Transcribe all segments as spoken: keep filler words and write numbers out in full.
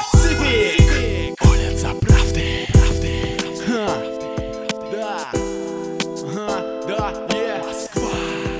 Пацифик, улица правды, правды. Ха. Да, ага, да, yeah. Москва.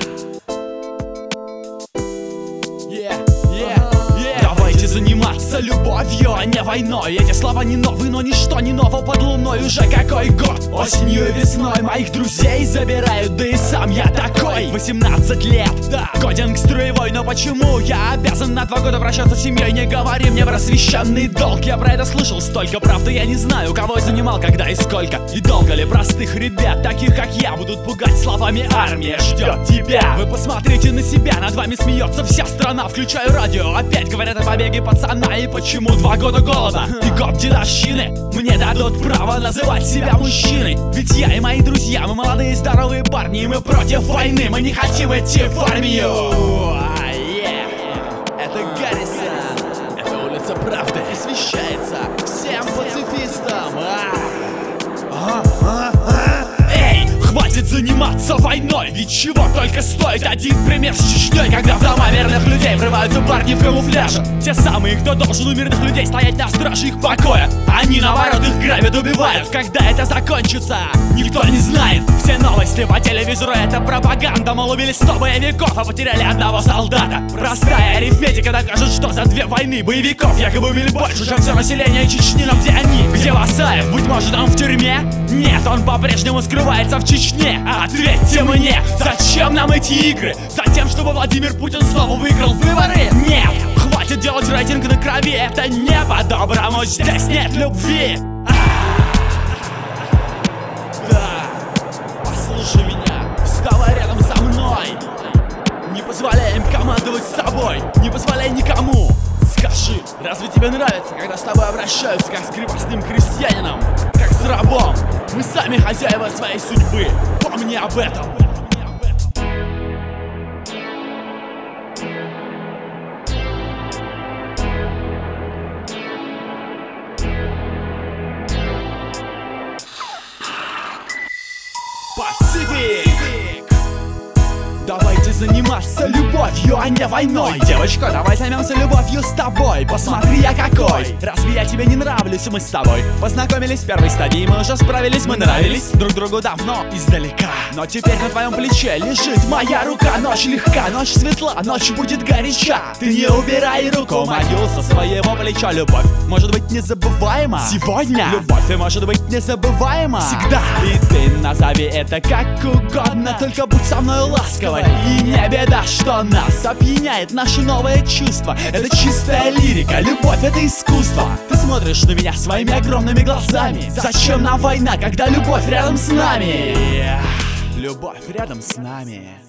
Yeah, yeah, yeah. Давайте заниматься любовью, а не войной. Эти слова не новые, но ничто не ново под луной. Уже какой год, осенью и весной моих друзей забирают, да и сам я такой. Восемнадцать лет, да, годен к строевой. Но почему я обязан на два года прощаться с семьей? Не говори мне про священный долг. Я про это слышал столько, правда я не знаю, кого я занимал, когда и сколько. И долго ли простых ребят, таких как я, будут пугать словами «армия ждет тебя». Вы посмотрите на себя, над вами смеется вся страна. Включаю радио, опять говорят о побеге пацана. И почему два года голода и год дедовщины мне дадут право называть себя мужчиной? Ведь я и мои друзья, мы молодые здоровые парни, и мы против войны, мы не хотим идти в армию. А, yeah. Это Гаррисон, это улица правды, освещается всем пацифистам. А. А, а, а. Эй, хватит заниматься войной, ведь чего только стоит один пример с Чечней, когда в дома мирных людей врываются парни в камуфляже. Те самые, кто должен у мирных людей стоять на страже их покоя. Они наоборот их грабят, убивают. Когда это закончится, никто не знает. Все новости по телевизору — это пропаганда. Мол, убили сто боевиков, а потеряли одного солдата. Простая арифметика докажет, что за две войны боевиков якобы убили больше, чем все население Чечни. Но где они? Где Басаев? Быть может, он в тюрьме? Нет, он по-прежнему скрывается в Чечне. Ответьте мне, зачем нам эти игры? Затем, чтобы Владимир Путин снова выиграл выборы? Нет, хватит делать рейтинг на крови, это не по-доброму, здесь нет любви. Да, послушай меня, вставай рядом со мной. Не позволяй им командовать с собой, не позволяй никому. Скажи, разве тебе нравится, когда с тобой обращаются как с крепостным крестьянином, как с рабом? Мы сами хозяева своей судьбы, помни об этом. Пацифик! Давайте заниматься любовью, а не войной. Девочка, давай займемся любовью с тобой. Посмотри, я какой. Разве я тебе не нравлюсь? Мы с тобой познакомились в первой стадии, мы уже справились, мы нравились друг другу давно издалека. Но теперь на твоем плече лежит моя рука. Ночь легка, ночь светла, ночь будет горяча. Ты не убирай руку мою со своего плеча. Любовь может быть незабываема сегодня. Любовь может быть незабываема всегда. И ты назови это как угодно, только будь со мной ласковой. И не беда, что нас опьяняет наше новое чувство. Это чистая лирика, любовь — это искусство. Ты смотришь на меня своими огромными глазами. Зачем нам война, когда любовь рядом с нами? Любовь рядом с нами.